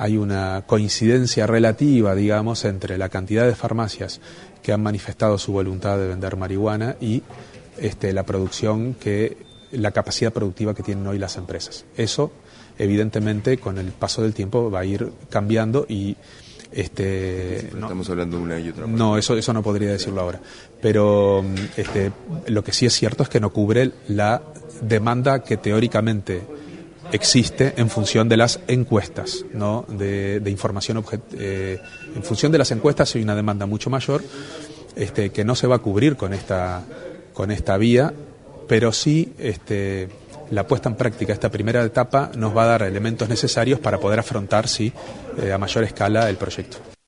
hay una coincidencia relativa, digamos, entre la cantidad de farmacias que han manifestado su voluntad de vender marihuana y la producción la capacidad productiva que tienen hoy las empresas. Eso, evidentemente, con el paso del tiempo va a ir cambiando y estamos hablando de una y otra parte. No, eso no podría decirlo ahora. Pero lo que sí es cierto es que no cubre la demanda que teóricamente existe en función de las encuestas, ¿no? de información en función de las encuestas hay una demanda mucho mayor que no se va a cubrir con esta vía, pero sí la puesta en práctica, esta primera etapa, nos va a dar elementos necesarios para poder afrontar, sí, a mayor escala el proyecto.